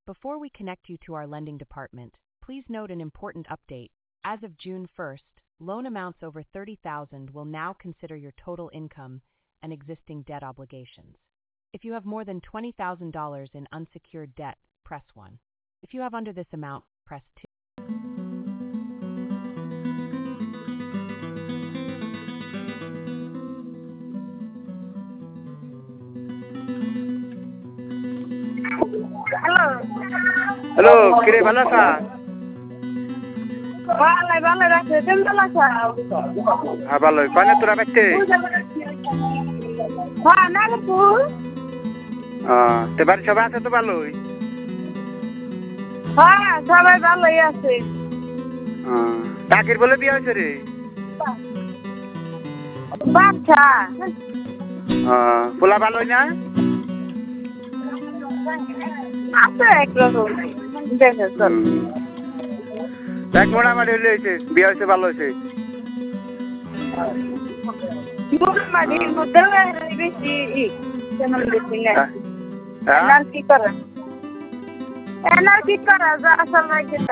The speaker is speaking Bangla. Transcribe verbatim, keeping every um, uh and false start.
Before we connect you to our lending department, please note an important update. As of June first, loan amounts over thirty thousand dollars will now consider your total income and existing debt obligations. If you have more than twenty thousand dollars in unsecured debt, press one. If you have under this amount, press two. Hello hello কিরে ভালো আছা? ভালো ভালো রাখছে তুমি ভালো আছো? হ্যাঁ ভালোই। কয় না তোরা পাইতে? হ্যাঁ নাগপুর। তো বাড়ি সবাই আছে তো ভালোই? হ্যাঁ সবাই ভালোই আছে। কাকির বলে বিয়ে হয়েছে রে? বাচ্চা পোলা ভালোই না? আছে একরকম দেখে চল। এক মোটামাটি হইলে হয়েছে, বিয়ে হয়েছে ভালো হয়েছে। মোটামুটির মধ্যে বেশি তেমন বেশি না। এনার কি করা এনার কি করা যা আসল